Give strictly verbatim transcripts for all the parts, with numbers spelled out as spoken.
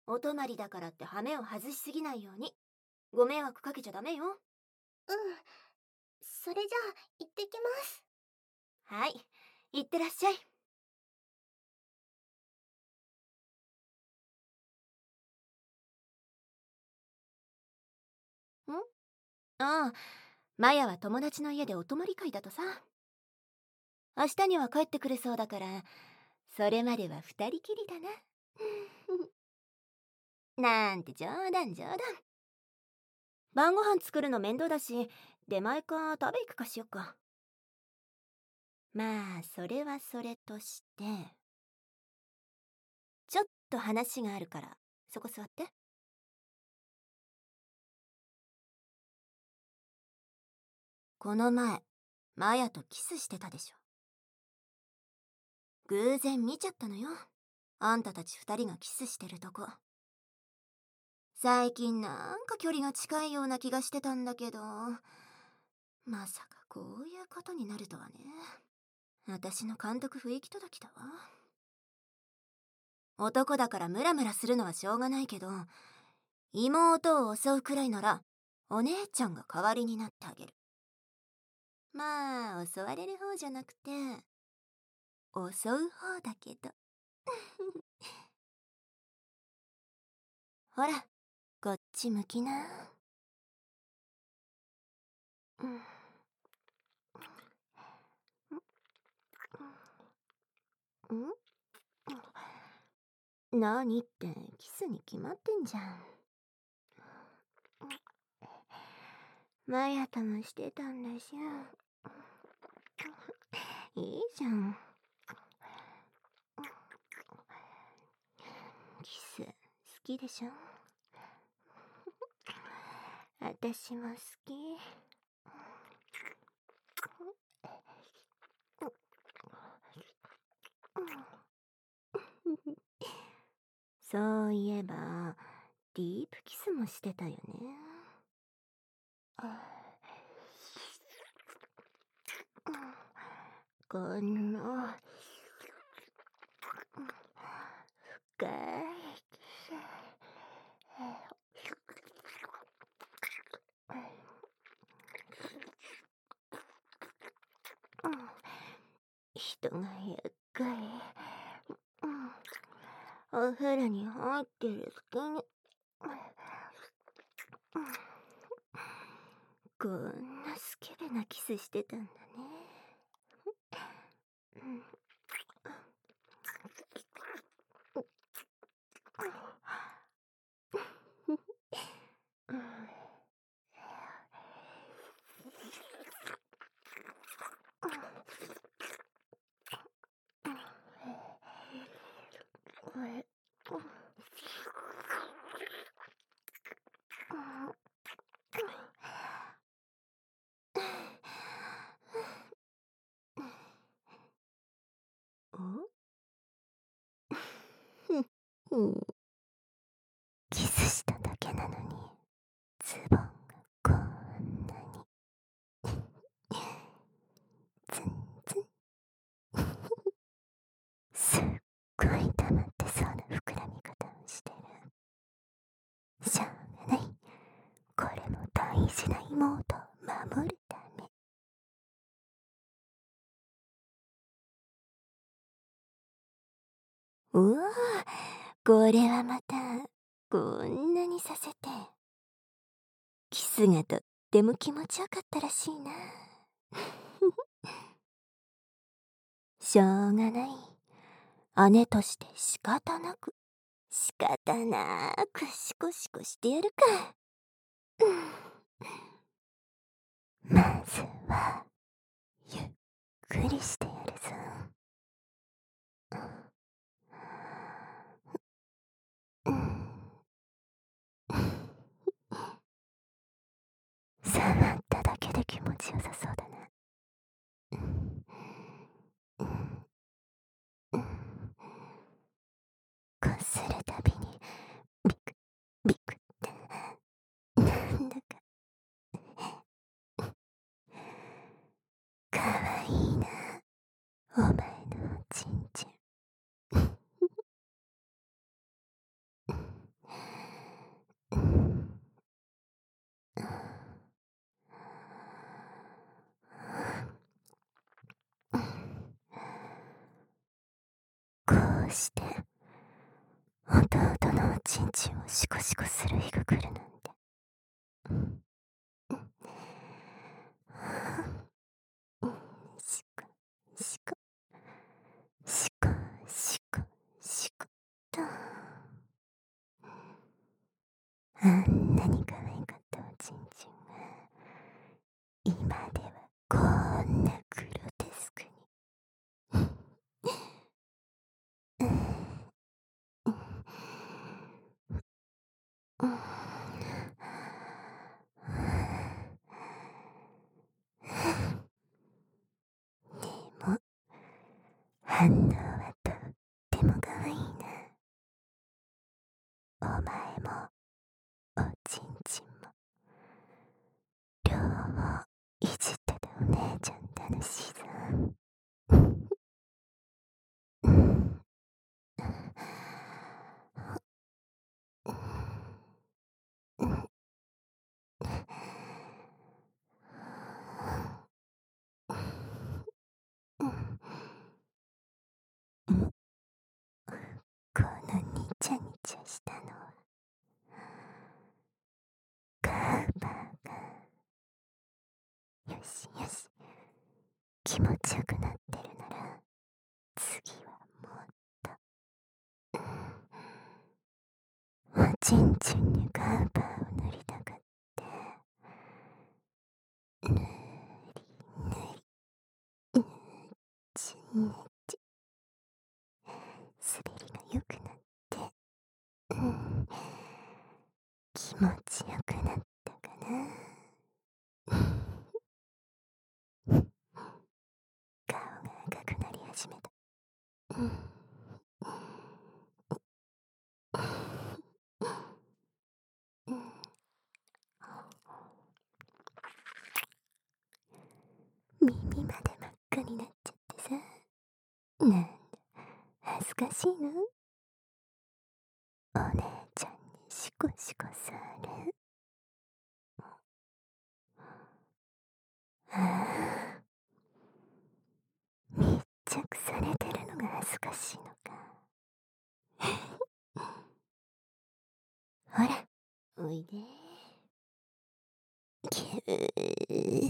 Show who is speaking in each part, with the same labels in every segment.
Speaker 1: お泊まりだからって羽目を外しすぎないように。ご迷惑かけちゃダメよ。
Speaker 2: うん。それじゃあ、行ってきます。
Speaker 1: はい、いってらっしゃい。んああ、マヤは友達の家でお泊まり会だとさ。明日には帰ってくれそうだから、それまでは二人きりだな。なんて冗談冗談。晩ご飯作るの面倒だし、出前か食べ行くかしよっか。まあ、それはそれとして、ちょっと話があるから、そこ座って。この前、マヤとキスしてたでしょ。偶然見ちゃったのよ。あんたたち二人がキスしてるとこ。最近なんか距離が近いような気がしてたんだけど、まさかこういうことになるとはね。私の監督不行き届きだわ。男だからムラムラするのはしょうがないけど、妹を襲うくらいならお姉ちゃんが代わりになってあげる。まあ襲われる方じゃなくて襲う方だけど。ほら、こっち向きな。うん。ん何ってキスに決まってんじゃん。マヤともしてたんだし。いいじゃん。キス好きでしょ。私も好き。そういえばディープキスもしてたよね。この深いキス、人がゆっくりお風呂に入ってる隙にこんなスケベなキスしてたんだね。キスしただけなのにズボンがこんなに全然すっごい溜まってそうな膨らみ方をしてる。しょうがない。これも大事な妹を守るため。うわあ、これはまたこんなにさせてキスがとっても気持ちよかったらしいな。しょうがない。姉として仕方なく仕方なくシコシコしてやるか。まずはゆっくりしてやるぞ。触っただけで気持ちよさそうだな。こするたびにビクビクってなんだかかわいいな、お前のおちんちん。 弟のおちんちんをシコシコする日が来るなんて。シコシコシコシコシコと、あんなに可愛かったおちんちんが今ではこんなグロテスクに。でも反応はとっても可愛いな。お前もおちんちんも両方いじってたお姉ちゃん楽しいぞ。このニチャニチャしたのはカーバーが。よしよし、気持ちよくなってるなら次はもっとおちんちんにカーバーを塗りたかって、ぬりぬりぬちぬち、滑りが良くなって、うん、気持ちよくなったかな。顔が赤くなり始めた。うん耳まで真っ赤になっちゃってさ、なんだ恥ずかしいの？お姉ちゃんにシコシコされ。ああ、密着されてるのが恥ずかしいのか。ほら、おいで。ぎゅー。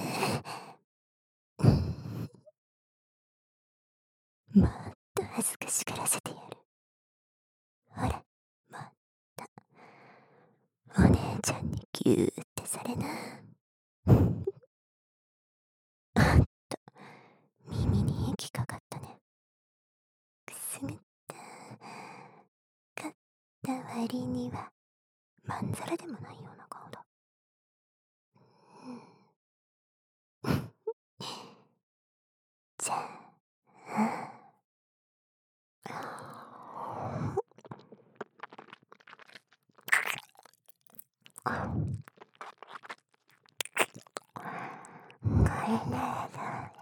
Speaker 1: もっと恥ずかしがらせてやる。ほら、もっとお姉ちゃんにギューってされな。おっと、耳に息かかったね。くすぐった。かった割にはまんざらでもないような顔だ。じゃあ、これなら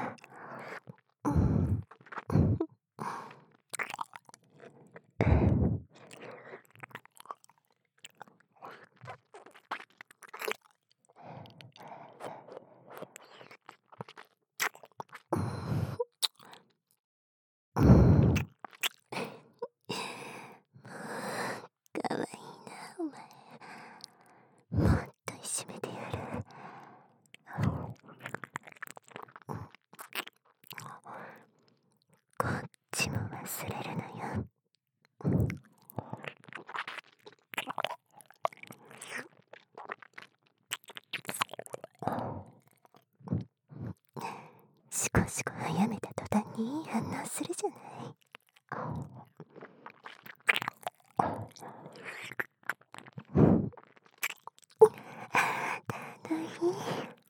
Speaker 1: かわいいな、お前。もっといじめてやる。こっちも忘れるなよ。シコシコ早めた途端にいい反応するじゃない。楽しい。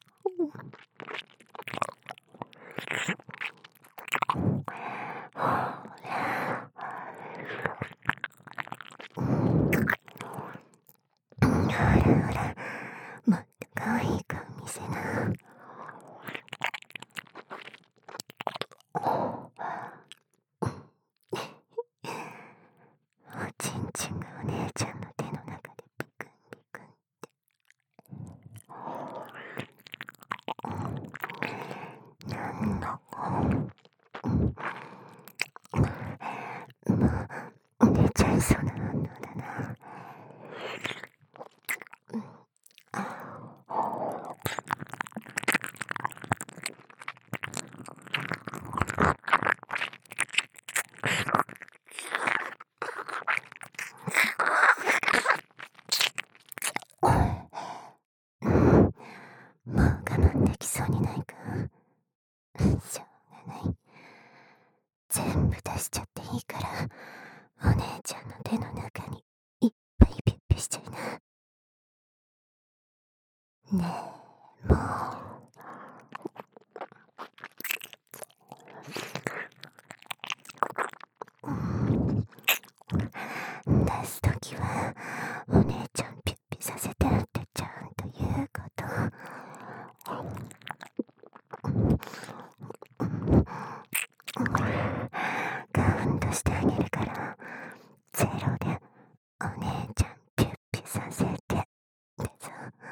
Speaker 1: ほらほら、もっと可愛い顔見せな。おちんちんがお姉ちゃんの手の中でビクンビクンって。なんだかもう寝ちゃいその反応だな。うん、もう我慢できそうにないか。しょうがない。全部出しちゃっていいから、お姉ちゃんの手の中にいっぱいピュッピュしちゃいな。ねえ、もう。出すときは、お姉ちゃんピュッピュさせてってちゃんと言うこと。カウントしてあげるから、ゼロでお姉ちゃんピュッピュさせてってさ。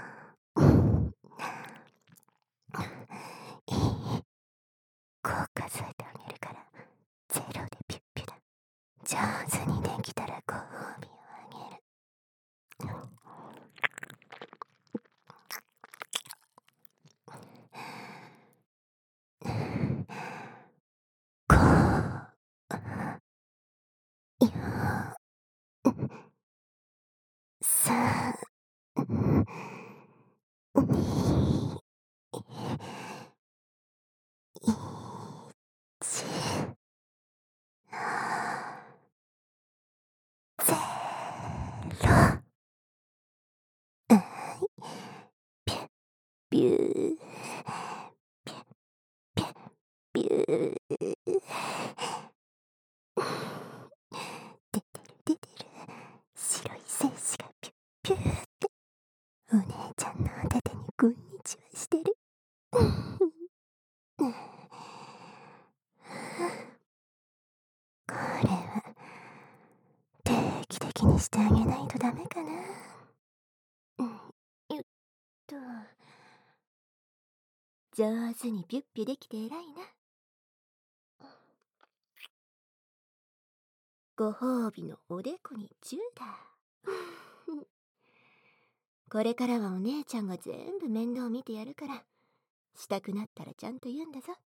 Speaker 1: いい？こう数えてあげるから、ゼロでピュッピュだ。上手にできたらご褒美をあげる。こう、よ、さ、に、いち、ゼロ。ピュッピュー、ピュッピュー。出てる出てる。白い戦士がピュッピューって、お姉ちゃんのお手手にこんにちはしてる。これは定期的にしてあげないとダメかな。うん、よっと。上手にピュッピュできて偉いな。ご褒美のおでこにチューだ。これからはお姉ちゃんが全部面倒見てやるから、したくなったらちゃんと言うんだぞ。